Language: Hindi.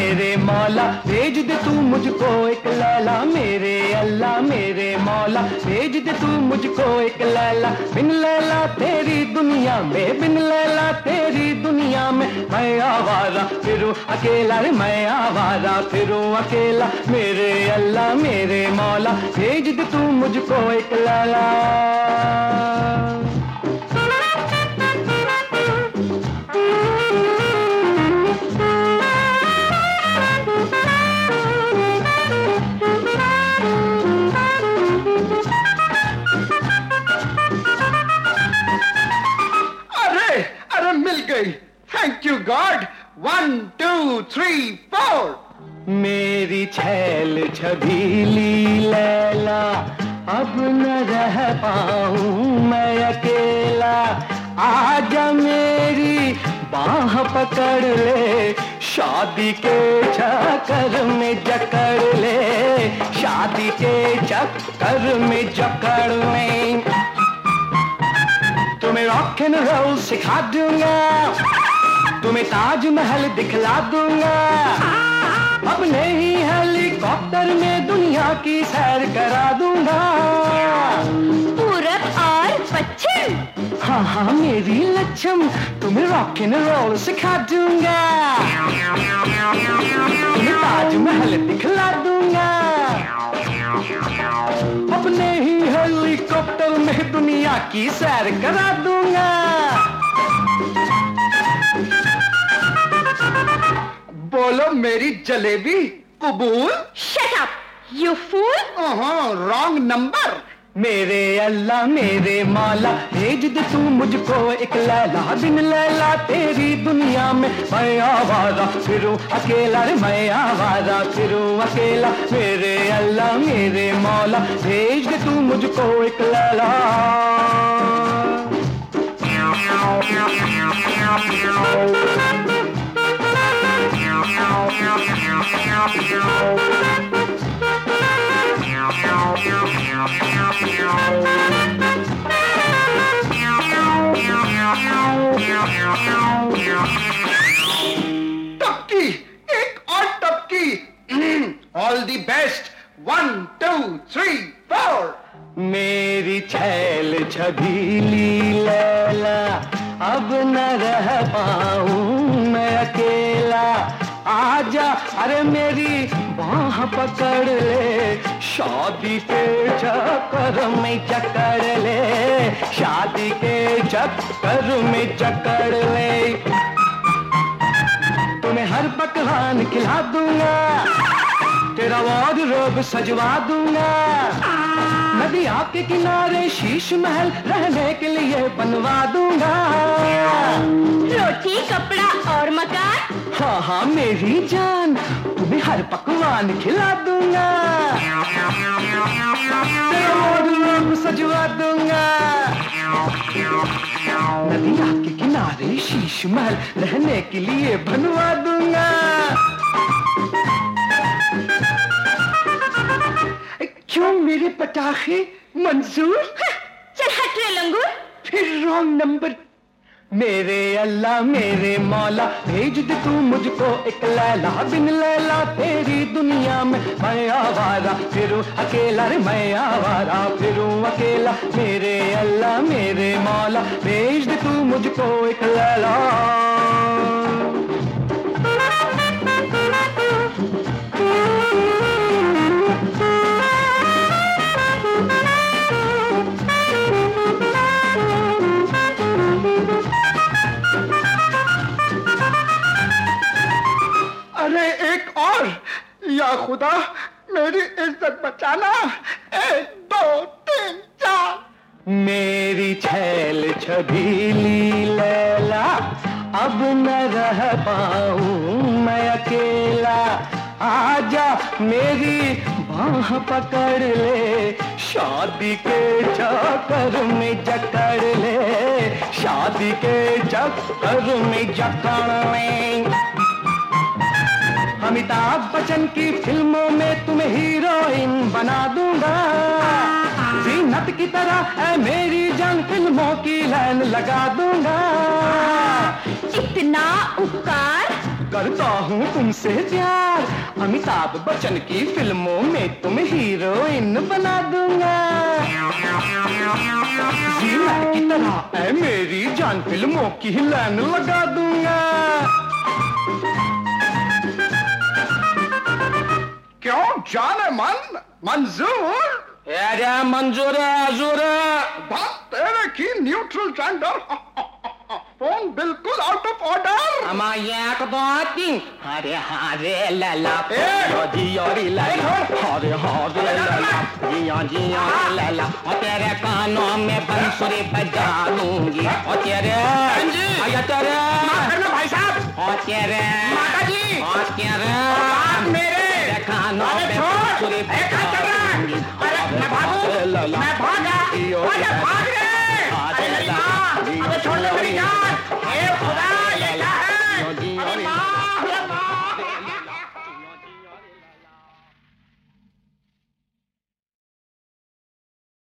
मेरे मौला भेज दे तू मुझको एक लैला, मेरे अल्लाह मेरे मौला भेज दे तू मुझको एक लैला। बिन लैला तेरी दुनिया में, बिन लैला तेरी दुनिया में मैं आवारा फिरूं अकेला रे, मैं आवारा फिरूं अकेला। मेरे अल्लाह मेरे मौला भेज दे तू मुझको एक लैला। मिल गई, थैंक यू गॉड। 1 2 3 4। मेरी छैल छबीली लैला अब न रह पाऊं मैं अकेला, आजा मेरी बाह पकड़ ले, शादी के चक्कर में जकड़ ले, शादी के चक्कर में जकड़ ले। तुम्हें रॉक एंड रोल सिखा दूंगा, तुम्हें ताजमहल दिखला दूंगा, अपने ही हेलीकॉप्टर में दुनिया की सैर करा दूंगा। पूरब और पश्चिम, हाँ हाँ मेरी लक्ष्म, तुम्हें रॉक एंड रोल सिखा दूंगा, तुम्हें ताजमहल दिखला दूंगा, अपने ही हेलीकॉप्टर में दुनिया की सैर करा दूंगा। बोलो मेरी जलेबी कबूल। Shut up, you fool! Wrong number. मेरे अल्लाह मेरे मौला भेज दे तू मुझको एक लैला, बिन लैला तेरी दुनिया में मैं आवारा फिरूं अकेला रे, मैं आवारा फिरूं अकेला। मेरे अल्लाह मेरे मौला भेज दे तू मुझको एक लैला। टपकी, एक और टपकी। All the best. 1 2 3 4। मेरी छैल छबीली लैला अब न रह पाऊं मैं अकेला, आजा अरे मेरी बाह पकड़ ले, शादी के चक्कर में जकड़ ले, शादी के चक्कर में जकड़ ले। तुम्हें हर पकवान खिला दूंगा, तेरा वार्डरोब सजवा दूंगा, नदिया के किनारे शीश महल रहने के लिए बनवा दूंगा। रोटी कपड़ा और मकान, हाँ हाँ मेरी जान, तुम्हें हर पकवान खिला दूंगा, तेरा वार्डरोब सजवा दूंगा, नदिया के किनारे शीश महल रहने के लिए बनवा दूंगा। क्यों मेरे पटाखे मंजूर? चल हट रे लंगूर। फिर रॉन्ग नंबर। मेरे अल्लाह मेरे मौला भेज दे तू मुझको एक लैला, बिन लैला तेरी दुनिया में मैं आवारा फिरूं अकेला रे, मैं आवारा फिरूं अकेला। मेरे अल्लाह मेरे मौला भेज दे तू मुझको एक लैला। अरे एक और, या खुदा मेरी इज्जत बचाना। 1 2 3 4। मेरी छैल छबीली लैला अब न रह पाऊं मैं अकेला, आजा मेरी बाह पकड़ ले, शादी के चक्कर में जकड़ ले, शादी के चक्कर में जकड़ ले। अमिताभ बच्चन की फिल्मों में तुम्हें हीरोइन बना दूंगा, जीनत की तरह है मेरी जान फिल्मों की लाइन लगा दूंगा। इतना उपकार करता हूँ तुमसे प्यार, अमिताभ बच्चन की फिल्मों में तुम हीरोइन बना दूंगा। जीना की तरह ऐ मेरी जान, फिल्मों की लाइन लगा दूंगा। क्यों जाने मन मंजूर? अरे मंजूर है, हजूर है। बात तेरे की न्यूट्रल जेंडर। फोन बिल्कुल आउट ऑफ ऑर्डर। अरे हारे लला जियोरी लला, हरे हरे लला, जिया जिया लला, और तेरे कानों में बंसुरी बजा दूंगी, और तेरे आया तेरे भाई साहब, और तेरे माता जी, और तेरे मेरे कानों में बंसुरी बजा दूंगी। मैं भागूं, मैं भागा, भाग रे, अरे छोड़ दे मेरी जान।